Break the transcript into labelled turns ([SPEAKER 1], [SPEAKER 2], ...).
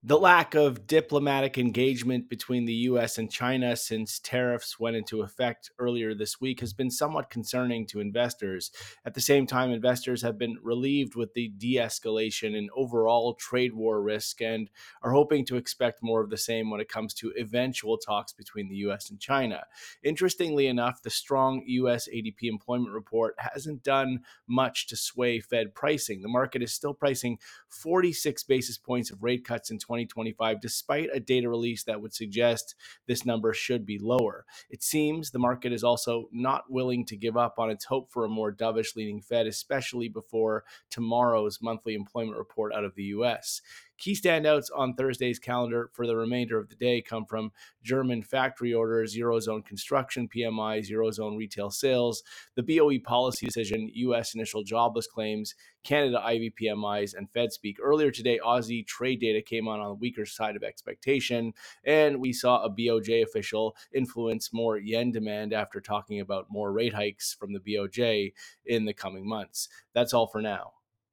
[SPEAKER 1] The lack of diplomatic engagement between the US and China since tariffs went into effect earlier this week has been somewhat concerning to investors. At the same time, investors have been relieved with the de escalation in overall trade war risk and are hoping to expect more of the same when it comes to eventual talks between the US and China. Interestingly enough, the strong US ADP employment report hasn't done much to sway Fed pricing. The market is still pricing 46 basis points of rate cuts in 2025, despite a data release that would suggest this number should be lower. It seems the market is also not willing to give up on its hope for a more dovish leaning Fed, especially before tomorrow's monthly employment report out of the US. Key standouts on Thursday's calendar for the remainder of the day come from German factory orders, Eurozone construction PMIs, Eurozone retail sales, the BOE policy decision, US initial jobless claims, Canada IV PMIs, and Fed speak. Earlier today, Aussie trade data came on the weaker side of expectation, and we saw a BOJ official influence more yen demand after talking about more rate hikes from the BOJ in the coming months. That's all for now.